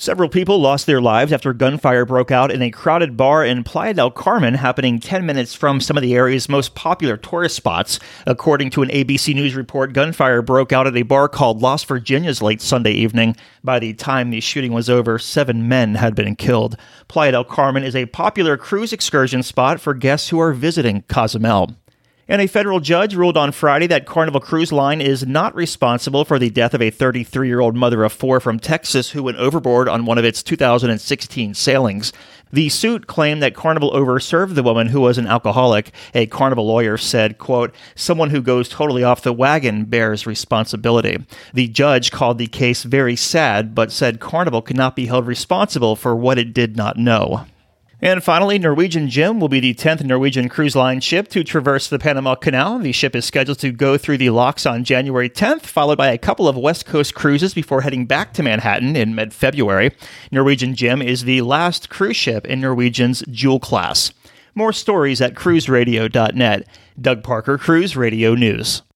Several people lost their lives after gunfire broke out in a crowded bar in Playa del Carmen, happening 10 minutes from some of the area's most popular tourist spots. According to an ABC News report, gunfire broke out at a bar called Las Virginias late Sunday evening. By the time the shooting was over, 7 men had been killed. Playa del Carmen is a popular cruise excursion spot for guests who are visiting Cozumel. And a federal judge ruled on Friday that Carnival Cruise Line is not responsible for the death of a 33-year-old mother of 4 from Texas who went overboard on one of its 2016 sailings. The suit claimed that Carnival overserved the woman, who was an alcoholic. A Carnival lawyer said, quote, "Someone who goes totally off the wagon bears responsibility." The judge called the case very sad, but said Carnival could not be held responsible for what it did not know. And finally, Norwegian Jim will be the 10th Norwegian Cruise Line ship to traverse the Panama Canal. The ship is scheduled to go through the locks on January 10th, followed by a couple of West Coast cruises before heading back to Manhattan in mid-February. Norwegian Jim is the last cruise ship in Norwegian's Jewel class. More stories at cruiseradio.net. Doug Parker, Cruise Radio News.